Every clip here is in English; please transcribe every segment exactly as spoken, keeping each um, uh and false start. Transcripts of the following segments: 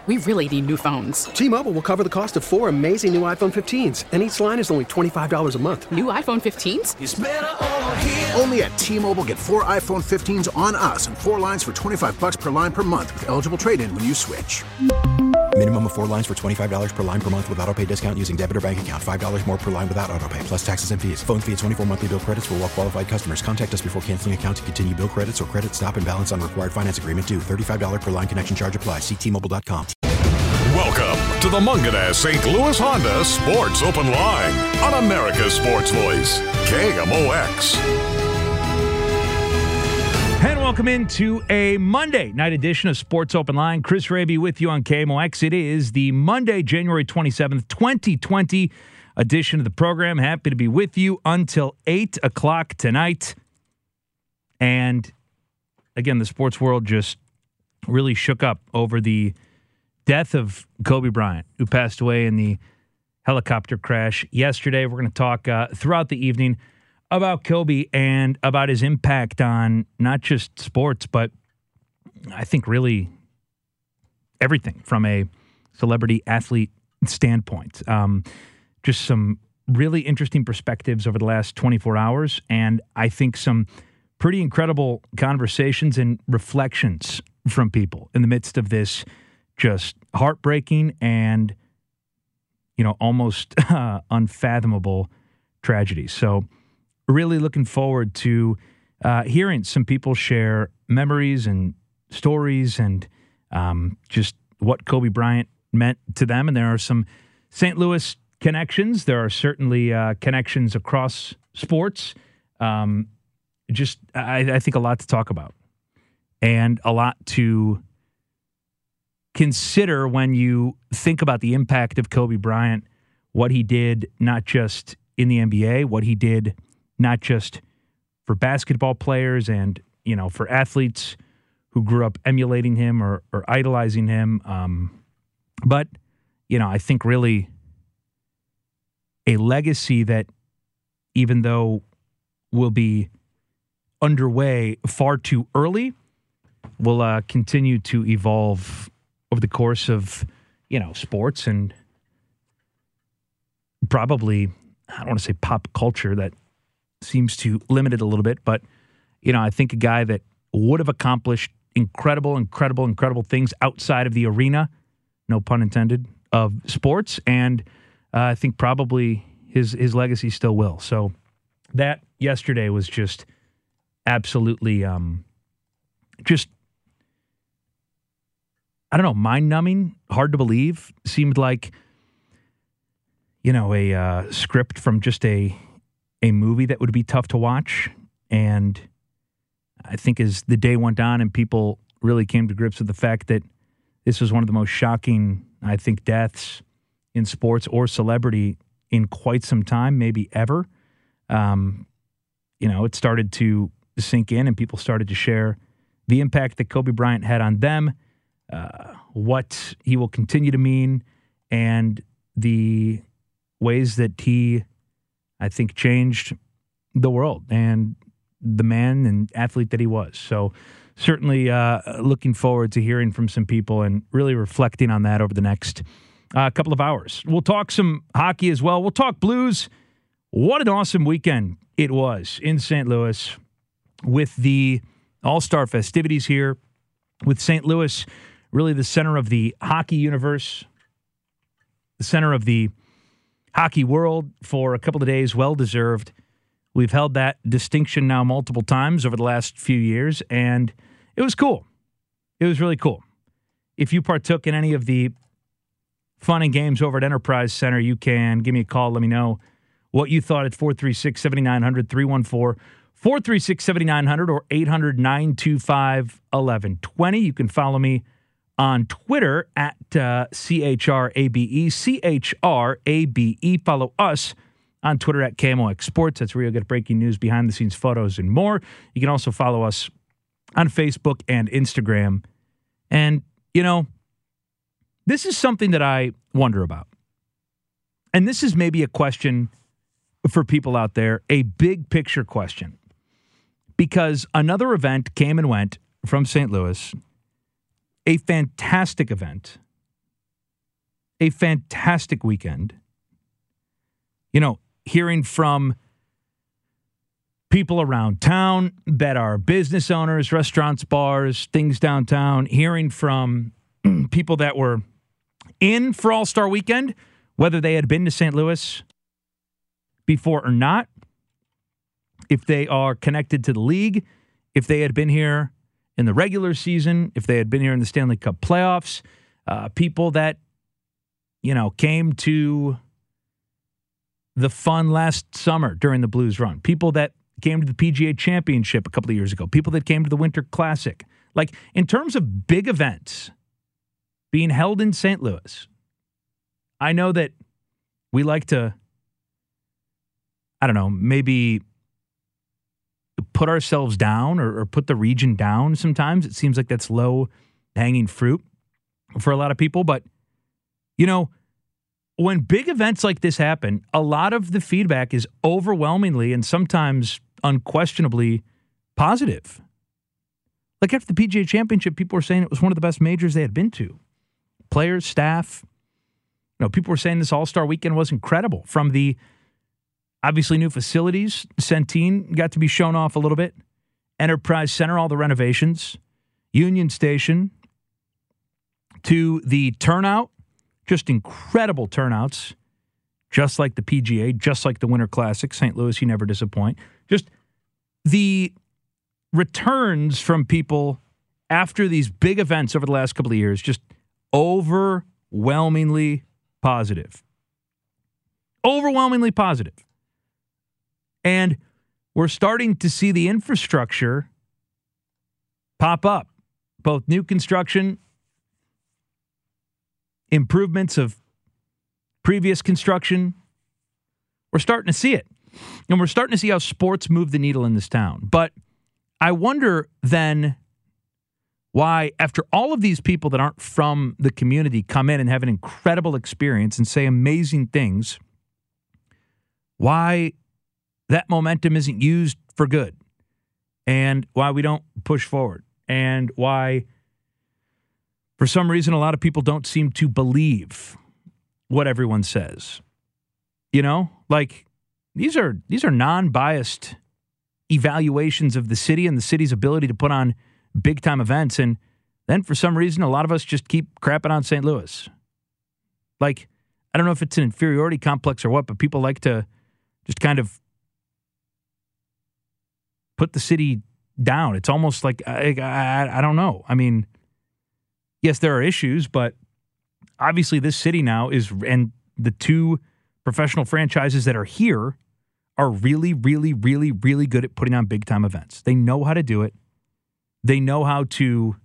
we really need new phones. T-Mobile will cover the cost of four amazing new iPhone fifteens, and each line is only twenty-five dollars a month. New iPhone fifteens? It's better over here. Only at T-Mobile, get four iPhone fifteens on us and four lines for twenty-five dollars per line per month with eligible trade-in when you switch. Minimum of four lines for twenty-five dollars per line per month with autopay discount using debit or bank account. five dollars more per line without autopay, plus taxes and fees. Phone fee at twenty-four monthly bill credits for well-qualified customers. Contact us before canceling account to continue bill credits or credit stop and balance on required finance agreement due. thirty-five dollars per line connection charge applies. See T Mobile dot com. Welcome to the Munganess Saint Louis Honda Sports Open Line on America's Sports Voice, K M O X. And welcome into a Monday night edition of Sports Open Line. Chris Raby with you on K M O X. It is the Monday, January twenty-seventh, twenty twenty edition of the program. Happy to be with you until eight o'clock tonight. And again, the sports world just really shook up over the death of Kobe Bryant, who passed away in the helicopter crash yesterday. We're going to talk uh, throughout the evening about Kobe and about his impact on not just sports, but I think really everything from a celebrity athlete standpoint. Um, just some really interesting perspectives over the last twenty-four hours, and I think some pretty incredible conversations and reflections from people in the midst of this just heartbreaking and, you know, almost uh, unfathomable tragedy. So really looking forward to uh, hearing some people share memories and stories and um, just what Kobe Bryant meant to them. And there are some Saint Louis connections. There are certainly uh, connections across sports. Um, just, I, I think, a lot to talk about and a lot to consider when you think about the impact of Kobe Bryant, what he did not just in the N B A, what he did not just for basketball players and, you know, for athletes who grew up emulating him or, or idolizing him. Um, but, you know, I think really a legacy that, even though will be underway far too early, will uh, continue to evolve over the course of, you know, sports and probably, I don't want to say pop culture, that seems to limit it a little bit, but, you know, I think a guy that would have accomplished incredible, incredible, incredible things outside of the arena, no pun intended, of sports, and uh, I think probably his his legacy still will. So that yesterday was just absolutely um, just, I don't know, mind-numbing, hard to believe. Seemed like, you know, a uh, script from just a a movie that would be tough to watch. And I think as the day went on and people really came to grips with the fact that this was one of the most shocking, I think, deaths in sports or celebrity in quite some time, maybe ever, um, you know, it started to sink in and people started to share the impact that Kobe Bryant had on them, uh, what he will continue to mean, and the ways that he, I think, changed the world and the man and athlete that he was. So certainly uh, looking forward to hearing from some people and really reflecting on that over the next uh, couple of hours. We'll talk some hockey as well. We'll talk Blues. What an awesome weekend it was in Saint Louis with the All-Star festivities here, with Saint Louis really the center of the hockey universe, the center of the hockey world for a couple of days, well-deserved. We've held that distinction now multiple times over the last few years, and it was cool. It was really cool. If you partook in any of the fun and games over at Enterprise Center, you can give me a call. Let me know what you thought at four three six, seven nine zero zero, three one four, four three six, seven nine zero zero, or eight hundred, nine two five, eleven twenty. You can follow me on Twitter at uh, C H R A B E, C H R A B E. Follow us on Twitter at K M O X Sports. That's where you'll get breaking news, behind-the-scenes photos, and more. You can also follow us on Facebook and Instagram. And, you know, this is something that I wonder about. And this is maybe a question for people out there, a big picture question. Because another event came and went from Saint Louis, a fantastic event a fantastic weekend. You know, hearing from people around town that are business owners, restaurants, bars, things downtown, hearing from people that were in for All-Star Weekend, whether they had been to Saint Louis before or not, if they are connected to the league, if they had been here in the regular season, if they had been here in the Stanley Cup playoffs, uh, people that, you know, came to the fun last summer during the Blues run, people that came to the P G A Championship a couple of years ago, people that came to the Winter Classic. Like, in terms of big events being held in Saint Louis, I know that we like to, I don't know, maybe put ourselves down or, or put the region down sometimes. It seems like that's low-hanging fruit for a lot of people. But, you know, when big events like this happen, a lot of the feedback is overwhelmingly and sometimes unquestionably positive. Like after the P G A Championship, people were saying it was one of the best majors they had been to. Players, staff, you know, people were saying this All-Star Weekend was incredible. From the obviously new facilities, Centene got to be shown off a little bit. Enterprise Center, all the renovations. Union Station, to the turnout. Just incredible turnouts, just like the P G A, just like the Winter Classic. Saint Louis, you never disappoint. Just the returns from people after these big events over the last couple of years, just overwhelmingly positive. Overwhelmingly positive. And we're starting to see the infrastructure pop up, both new construction, improvements of previous construction. We're starting to see it. And we're starting to see how sports move the needle in this town. But I wonder then why, after all of these people that aren't from the community come in and have an incredible experience and say amazing things, why that momentum isn't used for good, and why we don't push forward, and why for some reason, a lot of people don't seem to believe what everyone says. You know, like these are these are non-biased evaluations of the city and the city's ability to put on big-time events. And then for some reason, a lot of us just keep crapping on Saint Louis. Like, I don't know if it's an inferiority complex or what, but people like to just kind of put the city down. It's almost like, I, I, I don't know. I mean, yes, there are issues, but obviously this city now is, and the two professional franchises that are here are really, really, really, really good at putting on big-time events. They know how to do it. They know how to,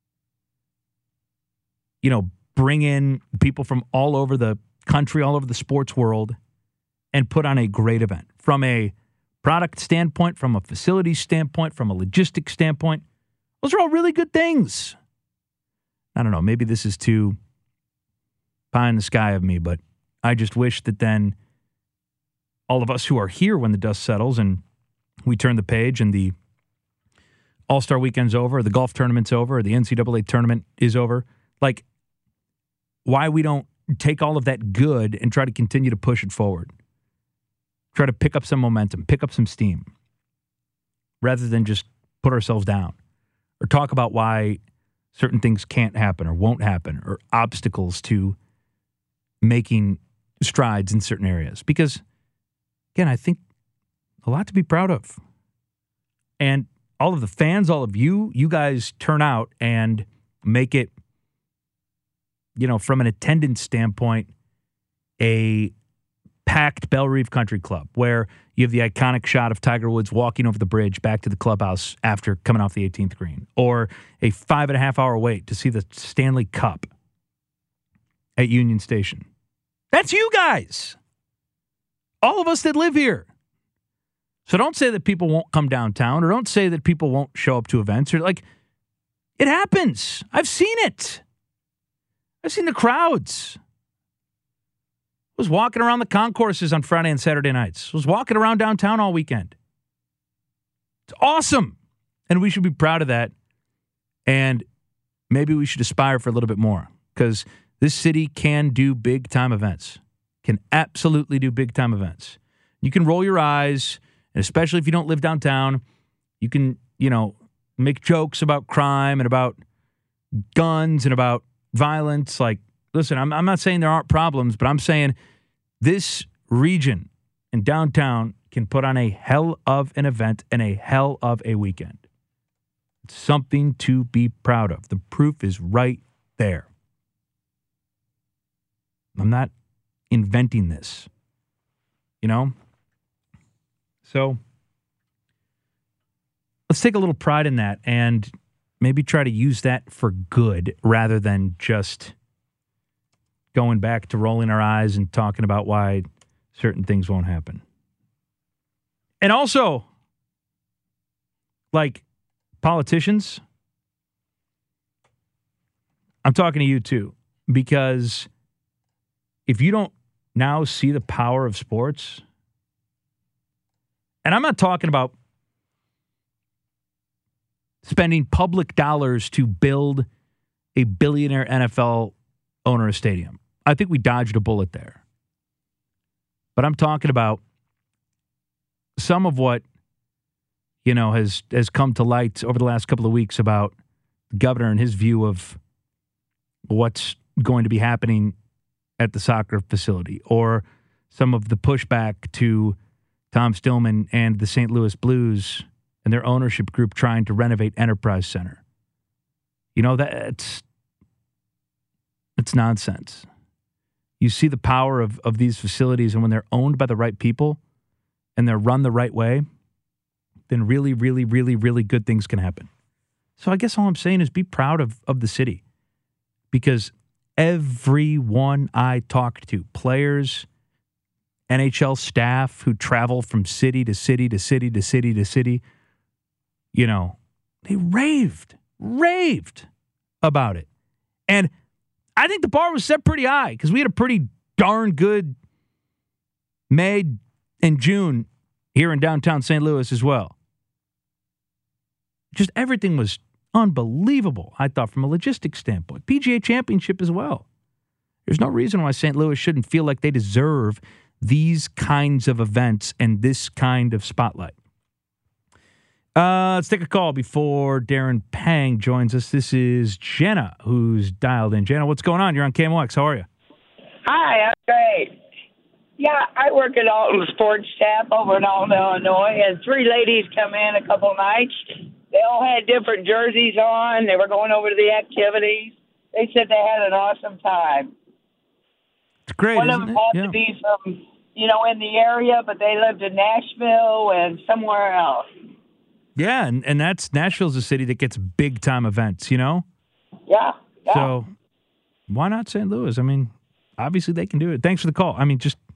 you know, bring in people from all over the country, all over the sports world, and put on a great event. From a product standpoint, from a facility standpoint, from a logistics standpoint, those are all really good things. I don't know, maybe this is too pie in the sky of me, but I just wish that then all of us who are here when the dust settles and we turn the page and the All-Star Weekend's over, or the golf tournament's over, or the N C double A tournament is over, like, why we don't take all of that good and try to continue to push it forward. Try to pick up some momentum, pick up some steam, rather than just put ourselves down or talk about why certain things can't happen or won't happen, or obstacles to making strides in certain areas. Because, again, I think a lot to be proud of. And all of the fans, all of you, you guys turn out and make it, you know, from an attendance standpoint, a packed Bellerive Country Club, where you have the iconic shot of Tiger Woods walking over the bridge back to the clubhouse after coming off the eighteenth green, or a five and a half hour wait to see the Stanley Cup at Union Station. That's you guys. All of us that live here. So don't say that people won't come downtown, or don't say that people won't show up to events, or like, it happens. I've seen it. I've seen the crowds. I was walking around the concourses on Friday and Saturday nights. I was walking around downtown all weekend. It's awesome. And we should be proud of that. And maybe we should aspire for a little bit more, because This city can do big-time events, can absolutely do big-time events. You can roll your eyes, and especially if you don't live downtown, you can, you know, make jokes about crime and about guns and about violence. Like, listen, I'm, I'm not saying there aren't problems, but I'm saying this region in downtown can put on a hell of an event and a hell of a weekend. It's something to be proud of. The proof is right there. I'm not inventing this, you know? So let's take a little pride in that and maybe try to use that for good rather than just going back to rolling our eyes and talking about why certain things won't happen. And also, like politicians, I'm talking to you too, because if you don't now see the power of sports, and I'm not talking about spending public dollars to build a billionaire N F L owner stadium. I think we dodged a bullet there. But I'm talking about some of what, you know, has, has come to light over the last couple of weeks about the governor and his view of what's going to be happening at the soccer facility, or some of the pushback to Tom Stillman and the Saint Louis Blues and their ownership group trying to renovate Enterprise Center. You know, that's it's nonsense. You see the power of, of these facilities, and when they're owned by the right people and they're run the right way, then really, really, really, really good things can happen. So I guess all I'm saying is be proud of, of the city, because everyone I talk to, players, N H L staff who travel from city to city to city to city to city, you know, they raved, raved about it. And I think the bar was set pretty high because we had a pretty darn good May and June here in downtown Saint Louis as well. Just everything was unbelievable, I thought, from a logistics standpoint. P G A Championship as well. There's no reason why Saint Louis shouldn't feel like they deserve these kinds of events and this kind of spotlight. Uh, let's take a call before Darren Pang joins us. This is Jenna, who's dialed in. Jenna, what's going on? You're on K M O X. How are you? Hi, I'm great. Yeah, I work at Alton Sports Staff over in Alton, Illinois, and three ladies come in a couple nights. They all had different jerseys on. They were going over to the activities. They said they had an awesome time. It's great, One isn't of them it? had Yeah. to be from, you know, in the area, but they lived in Nashville and somewhere else. Yeah, and, and that's Nashville's a city that gets big-time events, you know? Yeah, yeah. So why not Saint Louis? I mean, obviously they can do it. Thanks for the call. I mean, just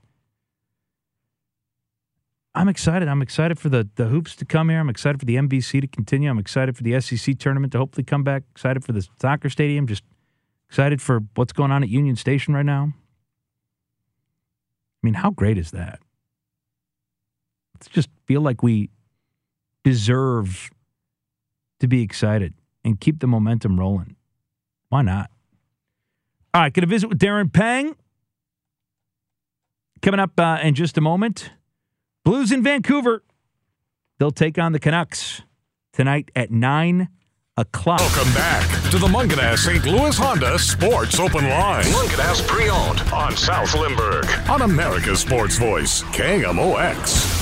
I'm excited. I'm excited for the, the hoops to come here. I'm excited for the M V C to continue. I'm excited for the S E C tournament to hopefully come back. Excited for the soccer stadium. Just excited for what's going on at Union Station right now. I mean, how great is that? Let's just feel like we deserve to be excited and keep the momentum rolling. Why not? All right, going to visit with Darren Pang. Coming up uh, in just a moment. Blues in Vancouver. They'll take on the Canucks tonight at nine o'clock. Welcome back to the Munganess Saint Louis Honda Sports Open Line. Munganess Pre-Owned on South Limburg on America's Sports Voice, K M O X.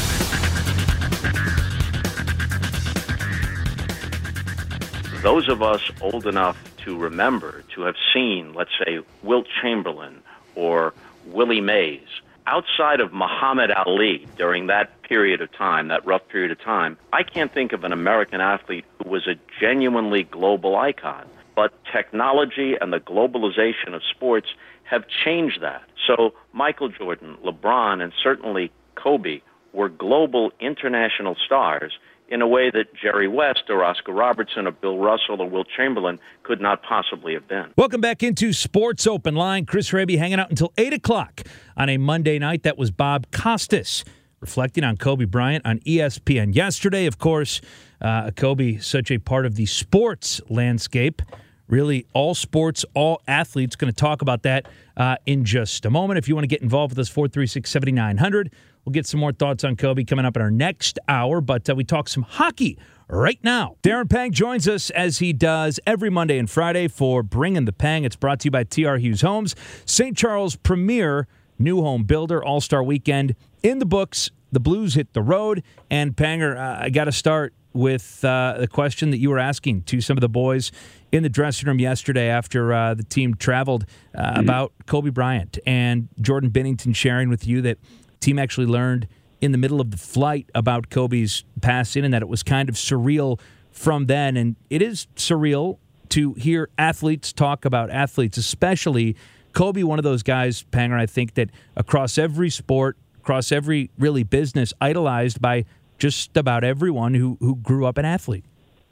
Those of us old enough to remember, to have seen, let's say, Wilt Chamberlain or Willie Mays, outside of Muhammad Ali during that period of time, that rough period of time, I can't think of an American athlete who was a genuinely global icon. But technology and the globalization of sports have changed that. So Michael Jordan, LeBron, and certainly Kobe were global international stars in a way that Jerry West or Oscar Robertson or Bill Russell or Wilt Chamberlain could not possibly have been. Welcome back into Sports Open Line. Chris Raby hanging out until eight o'clock on a Monday night. That was Bob Costas reflecting on Kobe Bryant on E S P N. Yesterday, of course, uh, Kobe, such a part of the sports landscape, really all sports, all athletes. Going to talk about that uh, in just a moment. If you want to get involved with us, four three six, seven nine zero zero. We'll get some more thoughts on Kobe coming up in our next hour, but uh, we talk some hockey right now. Darren Pang joins us as he does every Monday and Friday for Bringing the Pang. It's brought to you by T R Hughes Homes, Saint Charles' premier new home builder. All-Star Weekend in the books. The Blues hit the road. And Panger, uh, I got to start with uh, the question that you were asking to some of the boys in the dressing room yesterday after uh, the team traveled uh, mm-hmm. about Kobe Bryant, and Jordan Binnington sharing with you that the team actually learned in the middle of the flight about Kobe's passing and that it was kind of surreal from then. And it is surreal to hear athletes talk about athletes, especially Kobe, one of those guys, Panger, I think that across every sport, across every really business, idolized by just about everyone who, who grew up an athlete.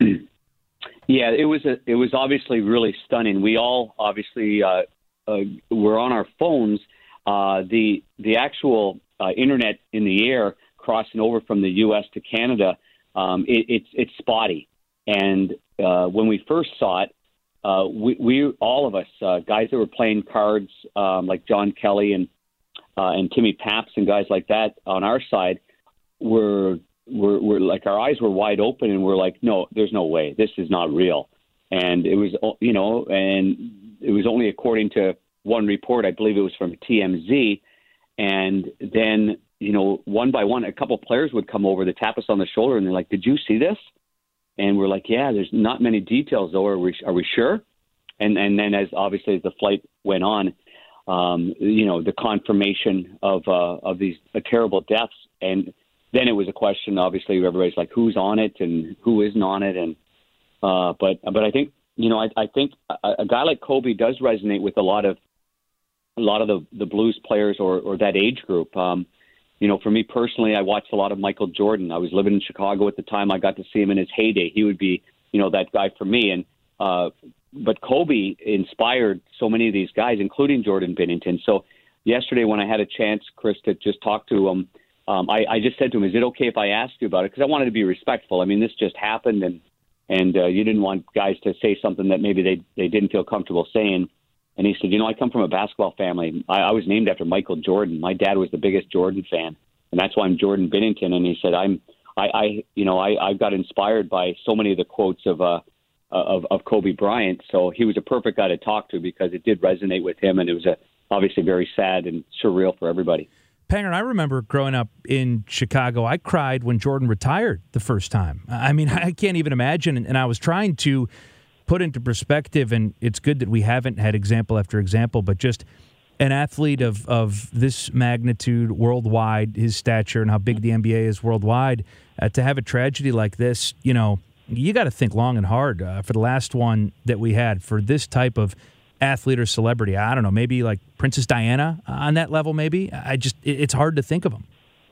Yeah, it was a, it was obviously really stunning. We all obviously uh, uh, were on our phones. Uh, the the actual uh, internet in the air crossing over from the U S to Canada, um, it, it's it's spotty. And uh, when we first saw it, uh, we, we all of us uh, guys that were playing cards um, like John Kelly and uh, and Timmy Paps and guys like that on our side were. We're, we're like our eyes were wide open, and we're like, no, there's no way, this is not real. And it was, you know, and it was only according to one report, I believe it was from T M Z. And then, you know, one by one, a couple of players would come over to tap us on the shoulder, and they're like, "Did you see this?" And we're like, "Yeah, there's not many details though. Are we are we sure?" And and then as obviously as the flight went on, um, you know, the confirmation of uh, of these uh, terrible deaths. And then it was a question, obviously, everybody's like, who's on it and who isn't on it. And uh, but but I think, you know, I, I think a, a guy like Kobe does resonate with a lot of a lot of the, the Blues players or, or that age group. Um, you know, for me personally, I watched a lot of Michael Jordan. I was living in Chicago at the time. I got to see him in his heyday. He would be, you know, that guy for me. And uh, but Kobe inspired so many of these guys, including Jordan Binnington. So yesterday when I had a chance, Chris, to just talk to him, Um, I, I just said to him, is it okay if I ask you about it? Because I wanted to be respectful. I mean, this just happened, and and uh, you didn't want guys to say something that maybe they, they didn't feel comfortable saying. And he said, you know, I come from a basketball family. I, I was named after Michael Jordan. My dad was the biggest Jordan fan, and that's why I'm Jordan Binnington. And he said, I'm, I, I you know, I, I got inspired by so many of the quotes of, uh, of of Kobe Bryant. So he was a perfect guy to talk to because it did resonate with him, and it was a, obviously very sad and surreal for everybody. Panger, I remember growing up in Chicago, I cried when Jordan retired the first time. I mean, I can't even imagine. And I was trying to put into perspective, and it's good that we haven't had example after example, but just an athlete of, of this magnitude worldwide, his stature and how big the N B A is worldwide, uh, to have a tragedy like this, you know, you got to think long and hard uh, for the last one that we had, for this type of athlete or celebrity. I don't know, maybe like Princess Diana on that level, maybe. I just, it's hard to think of them.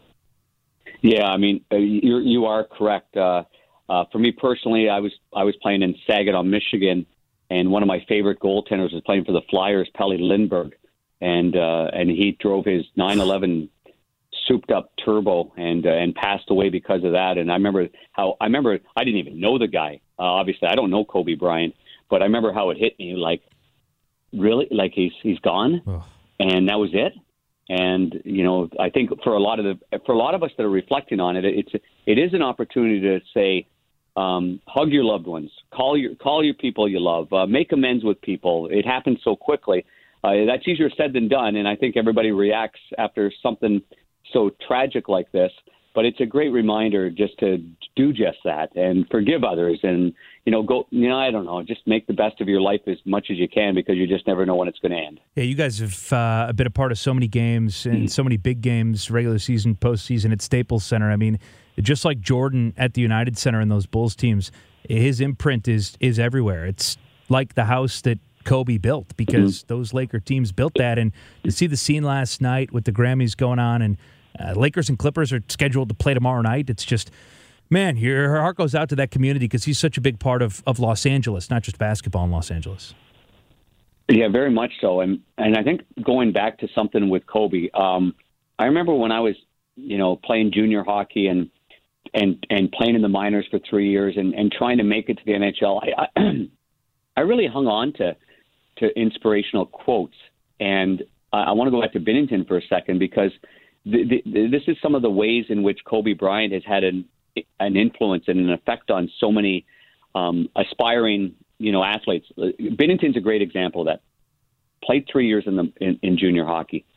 Yeah, I mean, you you are correct. Uh, uh, for me personally, I was I was playing in Saginaw, Michigan, and one of my favorite goaltenders was playing for the Flyers, Pelle Lindbergh, and uh, and he drove his nine eleven souped up turbo and uh, and passed away because of that. And I remember how I remember I didn't even know the guy. Uh, obviously, I don't know Kobe Bryant, but I remember how it hit me like. Really, like he's he's gone, oh. And that was it. And you know, I think for a lot of the for a lot of us that are reflecting on it, it's it is an opportunity to say, um, hug your loved ones, call your call your people you love, uh, make amends with people. It happens so quickly. Uh, that's easier said than done, and I think everybody reacts after something so tragic like this. But it's a great reminder just to do just that and forgive others, and you know, go. You know, I don't know, just make the best of your life as much as you can because you just never know when it's going to end. Yeah, you guys have uh, been a part of so many games and mm-hmm. so many big games, regular season, postseason at Staples Center. I mean, just like Jordan at the United Center and those Bulls teams, his imprint is is everywhere. It's like the house that Kobe built because mm-hmm. those Laker teams built that. And to see the scene last night with the Grammys going on and Uh, Lakers and Clippers are scheduled to play tomorrow night. It's just, man, your heart goes out to that community because he's such a big part of, of Los Angeles, not just basketball in Los Angeles. Yeah, very much so. And and I think going back to something with Kobe, um, I remember when I was, you know, playing junior hockey and and and playing in the minors for three years and, and trying to make it to the N H L. I, I I really hung on to to inspirational quotes, and I, I want to go back to Binnington for a second because the, the, this is some of the ways in which Kobe Bryant has had an an influence and an effect on so many um, aspiring, you know, athletes. Binnington's a great example of that. Played three years in the in, in junior hockey.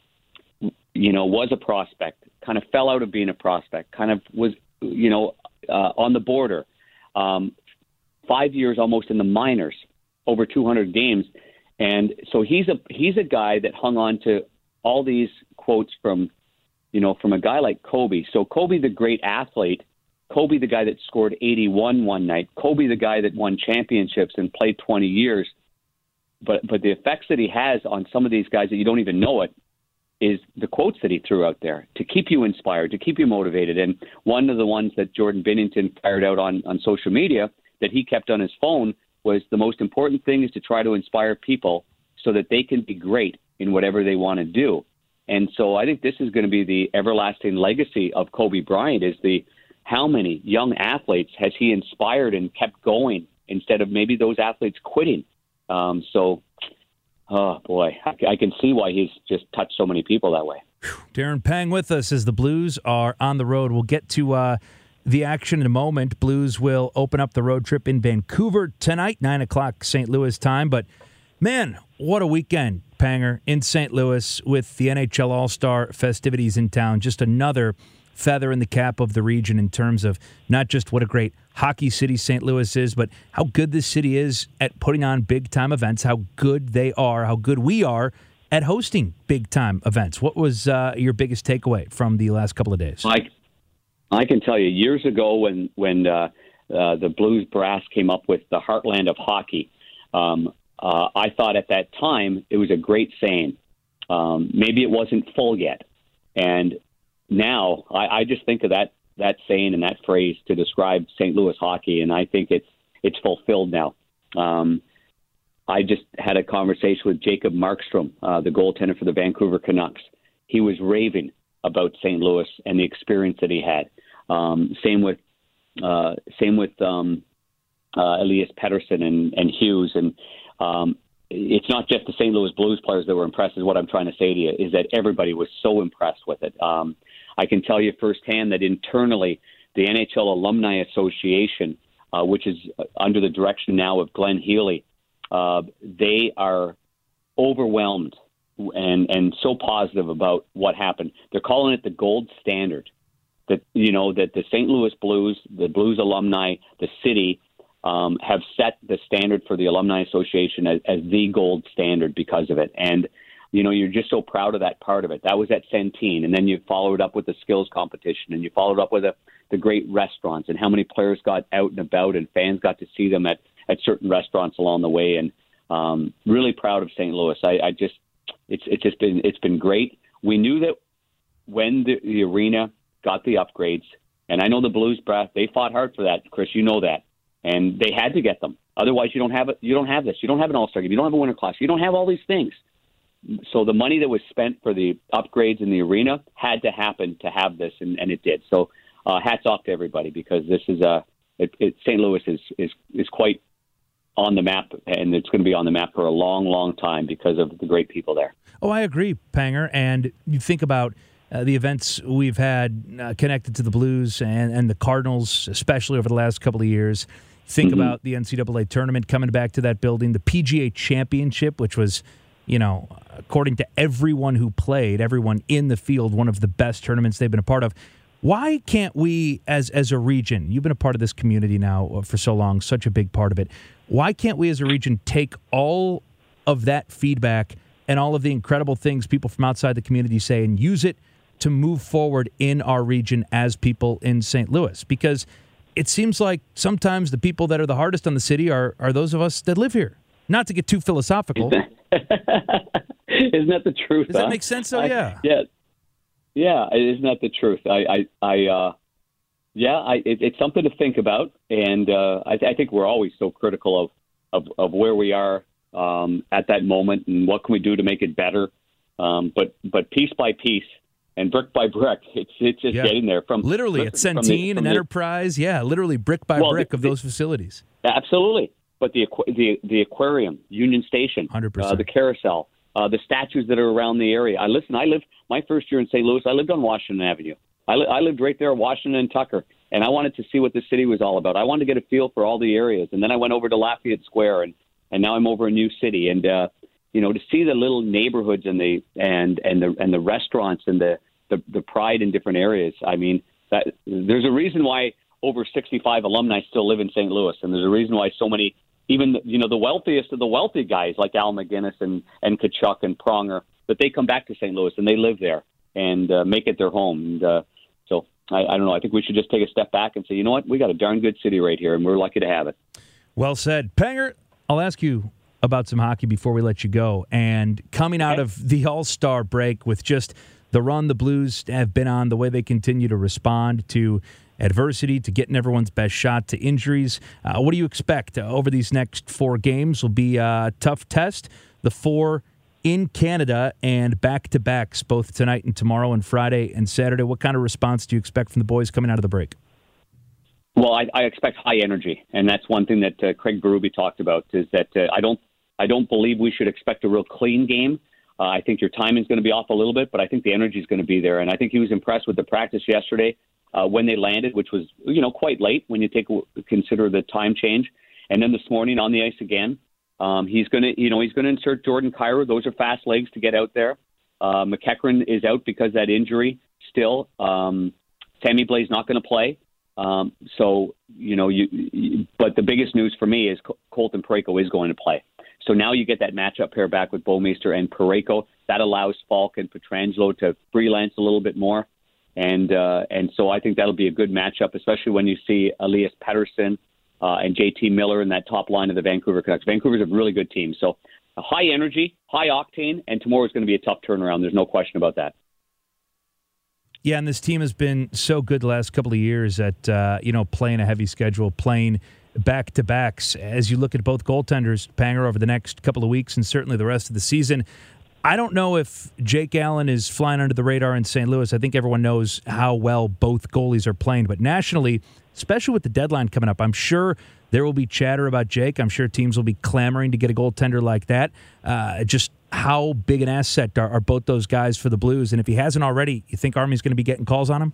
You know, was a prospect. Kind of fell out of being a prospect. Kind of was, you know, uh, on the border. Um, five years almost in the minors, over two hundred games, and so he's a he's a guy that hung on to all these quotes from, you know, from a guy like Kobe. So Kobe, the great athlete. Kobe, the guy that scored eighty-one one night. Kobe, the guy that won championships and played twenty years. But but the effects that he has on some of these guys that you don't even know it is the quotes that he threw out there to keep you inspired, to keep you motivated. And one of the ones that Jordan Binnington fired out on, on social media that he kept on his phone was the most important thing is to try to inspire people so that they can be great in whatever they want to do. And so I think this is going to be the everlasting legacy of Kobe Bryant is the how many young athletes has he inspired and kept going instead of maybe those athletes quitting? Um, so, oh, boy, I, I can see why he's just touched so many people that way. Darren Pang with us as the Blues are on the road. We'll get to uh, the action in a moment. Blues will open up the road trip in Vancouver tonight, nine o'clock Saint Louis time. But, man, what a weekend, Panger, in Saint Louis with the N H L All-Star festivities in town. Just another feather in the cap of the region in terms of not just what a great hockey city Saint Louis is, but how good this city is at putting on big-time events, how good they are, how good we are at hosting big-time events. What was uh, your biggest takeaway from the last couple of days? I, I can tell you, years ago when, when uh, uh, the Blues brass came up with the Heartland of Hockey, um, uh, I thought at that time it was a great saying. Um, maybe it wasn't full yet. And now, I, I just think of that that saying and that phrase to describe Saint Louis hockey, and I think it's it's fulfilled now. Um, I just had a conversation with Jacob Markstrom, uh, the goaltender for the Vancouver Canucks. He was raving about Saint Louis and the experience that he had. Um, same with uh, same with um, uh, Elias Pettersson and, and Hughes, and um, it's not just the Saint Louis Blues players that were impressed. Is what I'm trying to say to you is that everybody was so impressed with it. Um, I can tell you firsthand that internally, the N H L Alumni Association, uh, which is under the direction now of Glenn Healy, uh, they are overwhelmed and, and so positive about what happened. They're calling it the gold standard. That you know that the Saint Louis Blues, the Blues alumni, the city um, have set the standard for the Alumni Association as, as the gold standard because of it. And you know, you're just so proud of that part of it. That was at Centene, and then you followed up with the skills competition, and you followed up with a, the great restaurants, and how many players got out and about, and fans got to see them at, at certain restaurants along the way. And um, really proud of Saint Louis. I, I just, it's it's just been it's been great. We knew that when the, the arena got the upgrades, and I know the Blues brass, they fought hard for that, Chris. You know that, and they had to get them. Otherwise, you don't have it. You don't have this. You don't have an All-Star game. You don't have a Winter Class. You don't have all these things. So the money that was spent for the upgrades in the arena had to happen to have this, and, and it did. So uh, hats off to everybody because this is a it, it, Saint Louis is, is is quite on the map, and it's going to be on the map for a long, long time because of the great people there. Oh, I agree, Panger. And you think about uh, the events we've had uh, connected to the Blues and, and the Cardinals, especially over the last couple of years. Think mm-hmm. about the N C double A tournament coming back to that building, the P G A Championship, which was, you know, according to everyone who played, everyone in the field, one of the best tournaments they've been a part of. Why can't we, as as a region, you've been a part of this community now for so long, such a big part of it, why can't we as a region take all of that feedback and all of the incredible things people from outside the community say and use it to move forward in our region as people in Saint Louis? Because it seems like sometimes the people that are the hardest on the city are, are those of us that live here. Not to get too philosophical. Isn't that the truth? Does huh? that make sense? Oh, I, yeah. Yeah. Yeah. Isn't that the truth? I, I, I uh, yeah, I, it, it's something to think about. And uh, I, I think we're always so critical of, of, of where we are um, at that moment and what can we do to make it better. Um, but, but piece by piece and brick by brick, it's, it's just yeah. getting there. From Literally at Centene and Enterprise. Yeah, literally brick by well, brick the, of those facilities. Absolutely. but the aqu- the the aquarium, Union Station, one hundred percent. Uh, the carousel, uh, the statues that are around the area. I listen. I lived my first year in Saint Louis. I lived on Washington Avenue. I, li- I lived right there, Washington and Tucker, and I wanted to see what the city was all about. I wanted to get a feel for all the areas, and then I went over to Lafayette Square, and, and now I'm over in New City, and uh, you know, to see the little neighborhoods and the and and the and the restaurants and the, the, the pride in different areas. I mean, that there's a reason why over sixty-five alumni still live in Saint Louis, and there's a reason why so many, even you know, the wealthiest of the wealthy guys like Al McGinnis and and Kachuk and Pronger, that they come back to Saint Louis and they live there and uh, make it their home. And uh, so I, I don't know. I think we should just take a step back and say, you know what, we got a darn good city right here, and we're lucky to have it. Well said, Panger. I'll ask you about some hockey before we let you go. And coming out of the All-Star break with just the run the Blues have been on, the way they continue to respond to adversity, to getting everyone's best shot, to injuries, uh, what do you expect uh, over these next four games? Will be a tough test. The four in Canada and back-to-backs both tonight and tomorrow and Friday and Saturday. What kind of response do you expect from the boys coming out of the break? Well, I, I expect high energy, and that's one thing that uh, Craig Berube talked about, is that uh, I don't I don't believe we should expect a real clean game. Uh, I think your timing is going to be off a little bit, but I think the energy is going to be there. And I think he was impressed with the practice yesterday uh, when they landed, which was, you know, quite late when you take consider the time change. And then this morning on the ice again, um, he's going to, you know, he's going to insert Jordan Kyrou. Those are fast legs to get out there. Uh, McEachran is out because of that injury still. Um, Sammy Blais not going to play. Um, so, you know, you, you, but the biggest news for me is Colton Parayko is going to play. So now you get that matchup pair back with Bouwmeester and Parayko. That allows Falk and Pietrangelo to freelance a little bit more. And uh, and so I think that'll be a good matchup, especially when you see Elias Pettersson uh, and J T Miller in that top line of the Vancouver Canucks. Vancouver's a really good team. So a high energy, high octane, and tomorrow's going to be a tough turnaround. There's no question about that. Yeah, and this team has been so good the last couple of years at, uh, you know, playing a heavy schedule, playing back-to-backs. As you look at both goaltenders, Panger, over the next couple of weeks and certainly the rest of the season, I don't know if Jake Allen is flying under the radar in Saint Louis. I think everyone knows how well both goalies are playing. But nationally, especially with the deadline coming up, I'm sure there will be chatter about Jake. I'm sure teams will be clamoring to get a goaltender like that. Uh, just how big an asset are, are both those guys for the Blues? And if he hasn't already, you think Army's going to be getting calls on him?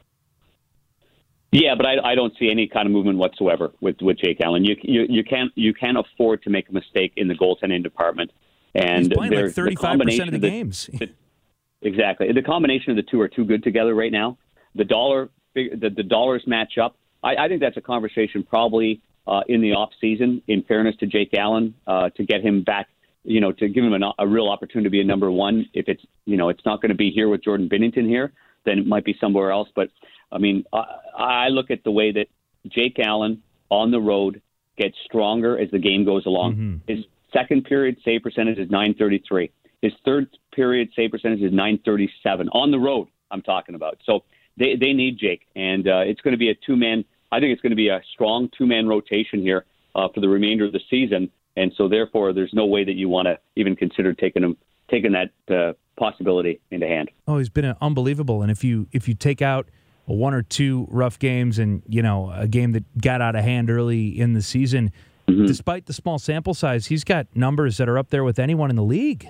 Yeah, but I, I don't see any kind of movement whatsoever with, with Jake Allen. You, you you can't you can't afford to make a mistake in the goaltending department. And he's playing like thirty-five percent of the, of the games. The, exactly, the combination of the two are too good together right now. The dollar the, the dollars match up. I, I think that's a conversation probably uh, in the off season. In fairness to Jake Allen, uh, to get him back, you know, to give him a, a real opportunity to be a number one. If it's you know it's not going to be here with Jordan Binnington here, then it might be somewhere else. But I mean, I, I look at the way that Jake Allen on the road gets stronger as the game goes along. Mm-hmm. His second period save percentage is nine thirty-three. His third period save percentage is nine thirty-seven. On the road, I'm talking about. So they, they need Jake, and uh, it's going to be a two-man. I think it's going to be a strong two-man rotation here uh, for the remainder of the season. And so, therefore, there's no way that you want to even consider taking him, taking that uh, possibility into hand. Oh, he's been unbelievable. And if you if you take out one or two rough games and, you know, a game that got out of hand early in the season, mm-hmm. despite the small sample size, he's got numbers that are up there with anyone in the league.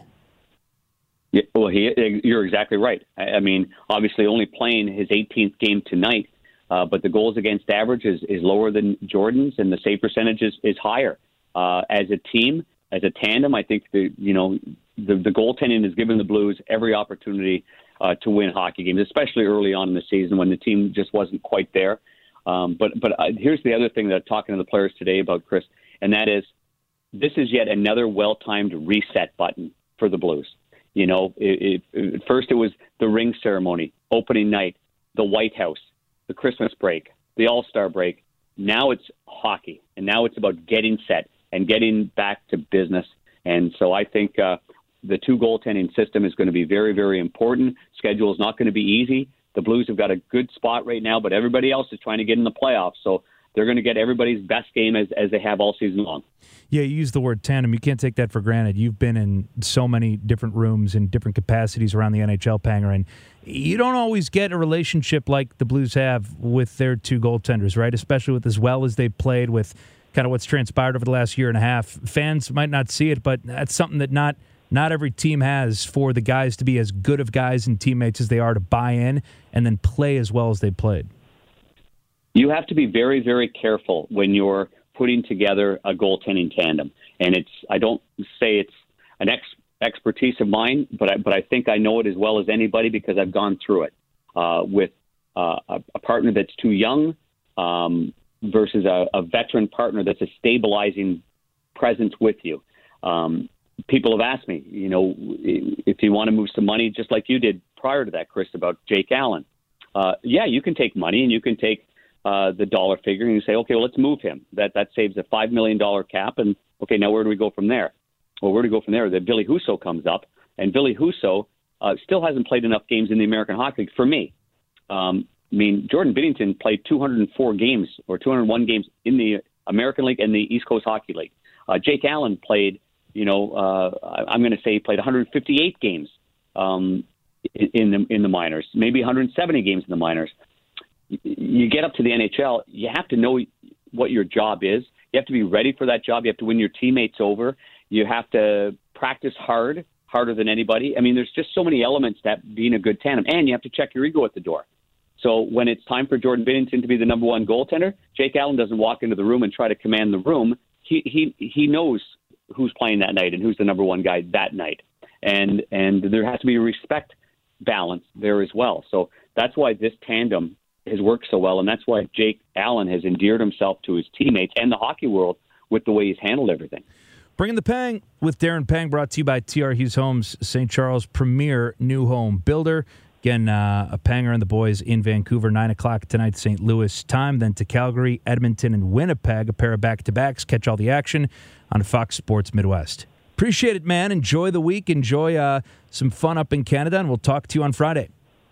Yeah, well, he, you're exactly right. I mean, obviously only playing his eighteenth game tonight, uh, but the goals against average is, is lower than Jordan's, and the save percentage is, is higher. Uh, as a team, as a tandem, I think the you know the, the goaltending has given the Blues every opportunity Uh, to win hockey games, especially early on in the season when the team just wasn't quite there. Um, but but uh, here's the other thing that I'm talking to the players today about, Chris, and that is this is yet another well-timed reset button for the Blues. You know, it, it, first it was the ring ceremony, opening night, the White House, the Christmas break, the All-Star break. Now it's hockey, and now it's about getting set and getting back to business. And so I think uh, the two goaltending system is going to be very, very important. Schedule is not going to be easy. The Blues have got a good spot right now, but everybody else is trying to get in the playoffs. So they're going to get everybody's best game as, as they have all season long. Yeah, you use the word tandem. You can't take that for granted. You've been in so many different rooms in different capacities around the N H L, Panger, and you don't always get a relationship like the Blues have with their two goaltenders, right? Especially with as well as they've played with kind of what's transpired over the last year and a half. Fans might not see it, but that's something that not not every team has, for the guys to be as good of guys and teammates as they are to buy in and then play as well as they played. You have to be very, very careful when you're putting together a goaltending tandem. And it's, I don't say it's an ex, expertise of mine, but I, but I think I know it as well as anybody because I've gone through it uh, with uh, a, a partner that's too young um, versus a, a veteran partner that's a stabilizing presence with you. Um, people have asked me, you know, if you want to move some money, just like you did prior to that, Chris, about Jake Allen. Uh, yeah, you can take money and you can take uh, the dollar figure and you say, okay, well, let's move him. That that saves a five million dollars cap. And, okay, now where do we go from there? Well, where do we go from there? That Billy Husso comes up. And Billy Husso uh, still hasn't played enough games in the American Hockey League for me. Um, I mean, Jordan Binnington played two hundred four games or two hundred one games in the American League and the East Coast Hockey League. Uh, Jake Allen played You know, uh, I'm going to say he played one hundred fifty-eight games um, in the in the minors, maybe one hundred seventy games in the minors. You get up to the N H L, you have to know what your job is. You have to be ready for that job. You have to win your teammates over. You have to practice hard, harder than anybody. I mean, there's just so many elements to being a good tandem, and you have to check your ego at the door. So when it's time for Jordan Binnington to be the number one goaltender, Jake Allen doesn't walk into the room and try to command the room. He he he knows who's playing that night and who's the number one guy that night. And and there has to be a respect balance there as well. So that's why this tandem has worked so well, and that's why Jake Allen has endeared himself to his teammates and the hockey world with the way he's handled everything. Bringing the Pang with Darren Pang, brought to you by T R Hughes Homes, Saint Charles' premier new home builder. Again, uh, a Panger and the boys in Vancouver, nine o'clock tonight, Saint Louis time. Then to Calgary, Edmonton, and Winnipeg, a pair of back-to-backs. Catch all the action on Fox Sports Midwest. Appreciate it, man. Enjoy the week. Enjoy uh, some fun up in Canada, and we'll talk to you on Friday.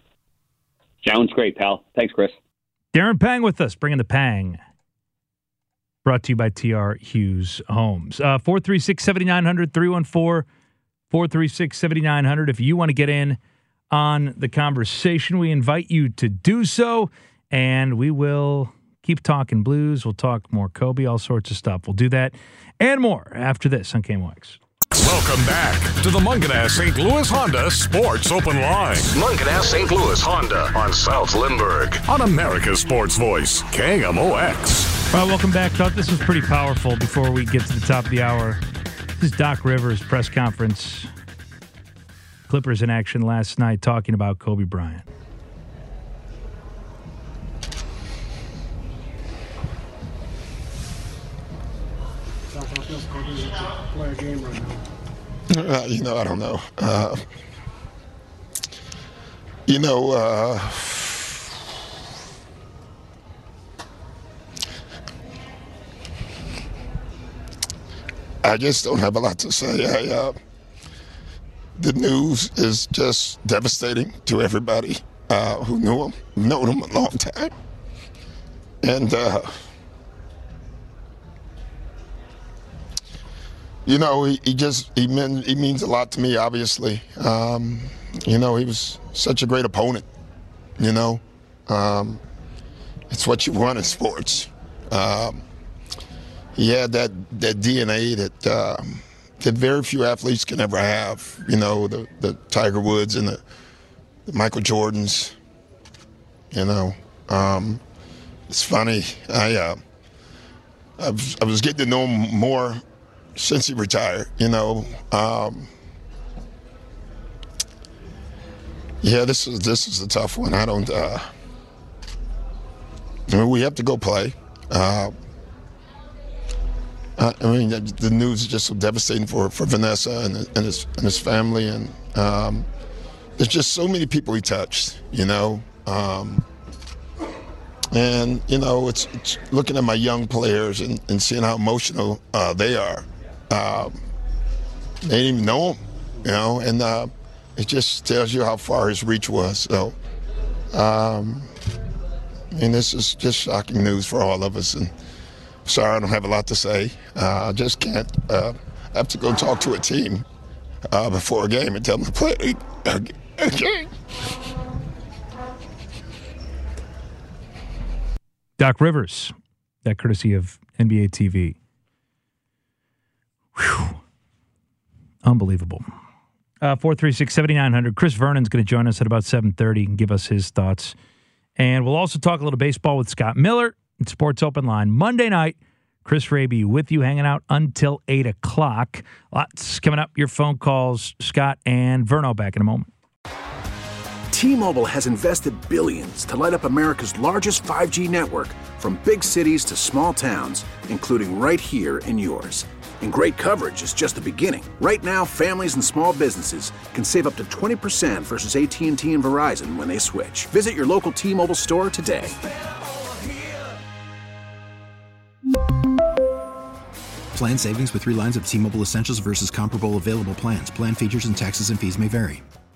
Sounds great, pal. Thanks, Chris. Darren Pang with us, bringing the Pang. Brought to you by T R Hughes Homes. Uh, four three six, seven nine zero zero, three one four, four three six, seven nine zero zero. If you want to get in on the conversation, we invite you to do so, and we will keep talking Blues. We'll talk more Kobe, all sorts of stuff. We'll do that and more after this on K M O X. Welcome back to the Munganess Saint Louis Honda Sports Open Line. Munganess Saint Louis Honda on South Lindbergh on America's Sports Voice, K M O X. All right, welcome back. Thought this was pretty powerful before we get to the top of the hour. This is Doc Rivers' press conference. Clippers in action last night talking about Kobe Bryant. Uh, you know, I don't know. Uh, you know, uh, I just don't have a lot to say. I, uh, the news is just devastating to everybody uh, who knew him, known him a long time. And, uh, you know, he, he just, he, mean, he means a lot to me, obviously. Um, you know, he was such a great opponent, you know. Um, it's what you want in sports. Um, he had that, that D N A that um, that very few athletes can ever have. You know, the, the Tiger Woods and the, the Michael Jordans, you know. Um, it's funny. I, uh, I, was, I was getting to know him more since he retired, you know. Um, yeah, this is this is a tough one. I don't. Uh, I mean, we have to go play. Uh, I mean, the news is just so devastating for, for Vanessa and, and his and his family, and um, there's just so many people he touched, you know. Um, and you know, it's, it's looking at my young players and, and seeing how emotional uh, they are. Um, they didn't even know him, you know, and uh, it just tells you how far his reach was. So, um, I mean, this is just shocking news for all of us. And sorry, I don't have a lot to say. Uh, I just can't. Uh, I have to go talk to a team uh, before a game and tell them to play a, a game. Doc Rivers, that courtesy of N B A T V. Whew. Unbelievable. Uh, four three six, seven nine zero zero. Chris Vernon's going to join us at about seven thirty and give us his thoughts. And we'll also talk a little baseball with Scott Miller at Sports Open Line. Monday night, Chris Raby with you, hanging out until eight o'clock. Lots coming up. Your phone calls, Scott and Verno, back in a moment. T-Mobile has invested billions to light up America's largest five G network, from big cities to small towns, including right here in yours. And great coverage is just the beginning. Right now, families and small businesses can save up to twenty percent versus A T and T and Verizon when they switch. Visit your local T-Mobile store today. Plan savings with three lines of T-Mobile Essentials versus comparable available plans. Plan features and taxes and fees may vary.